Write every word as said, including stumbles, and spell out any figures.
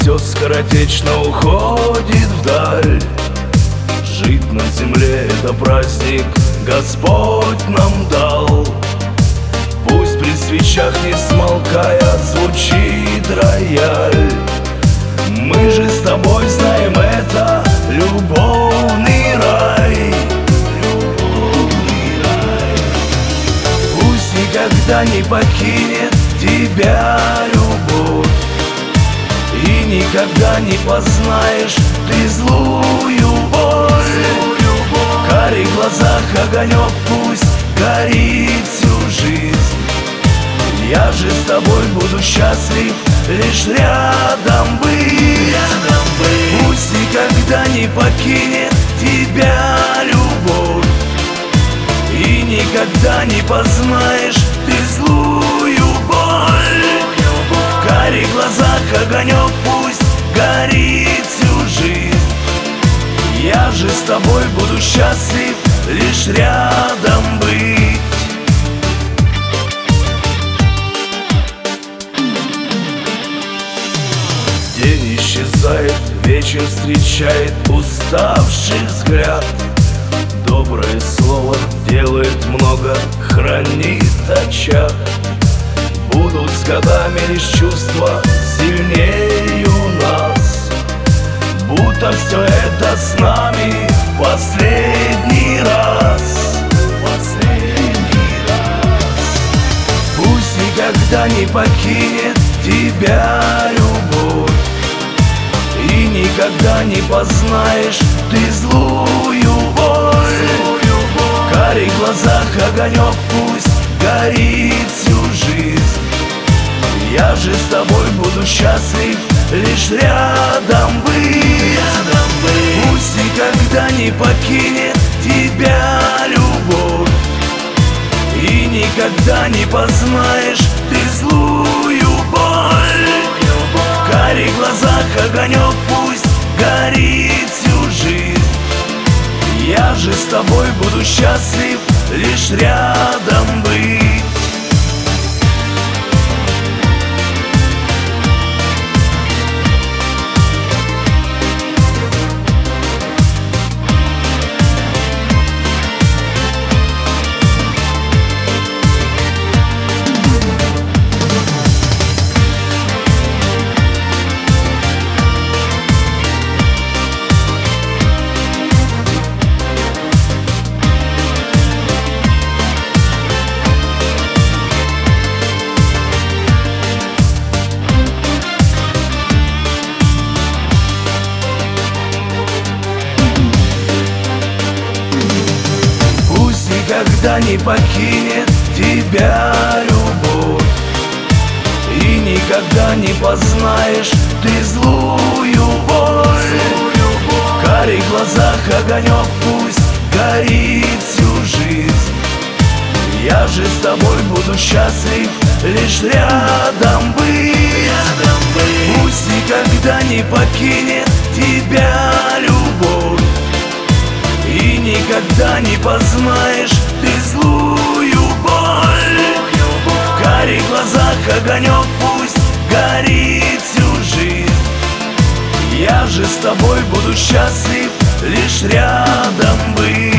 все скоротечно уходит вдаль. Жить на земле — это праздник Господь нам дал. Пусть при свечах не смолкая звучит рояль. Мы же с тобой знаем, это любовный рай. Любовный рай. Пусть никогда не покинет тебя любовь, и никогда не познаешь ты злую боль. В карих глазах огонек пусть горит всю жизнь. Я же с тобой буду счастлив лишь рядом быть. Рядом быть. Пусть никогда не покинет тебя любовь, и никогда не познаешь ты злую боль. В карих глазах огонек пусть горит всю жизнь. Я же с тобой буду счастлив лишь рядом быть. День исчезает, вечер встречает уставший взгляд. Доброе слово делает много, хранит очаг. Будут с годами лишь чувства сильнею нас, будто все это с нами в последний раз. Последний раз. Пусть никогда не покинет тебя любовь, и никогда не познаешь ты злую боль. В карих глазах огонек пусть горит всю жизнь. Я же с тобой буду счастлив лишь рядом быть. Рядом быть. Пусть никогда не покинет тебя любовь, и никогда не познаешь ты злую боль. В карих глазах огонек пусть горит всю жизнь. Я же с тобой буду счастлив лишь рядом быть. Никогда не покинет тебя любовь, и никогда не познаешь ты злую боль. В карих глазах огонек пусть горит всю жизнь. Я же с тобой буду счастлив лишь рядом быть. Рядом быть. Пусть никогда не покинет тебя любовь, и никогда не познаешь ты злую боль. В карих глазах огонек пусть горит всю жизнь. Я же с тобой буду счастлив лишь рядом быть.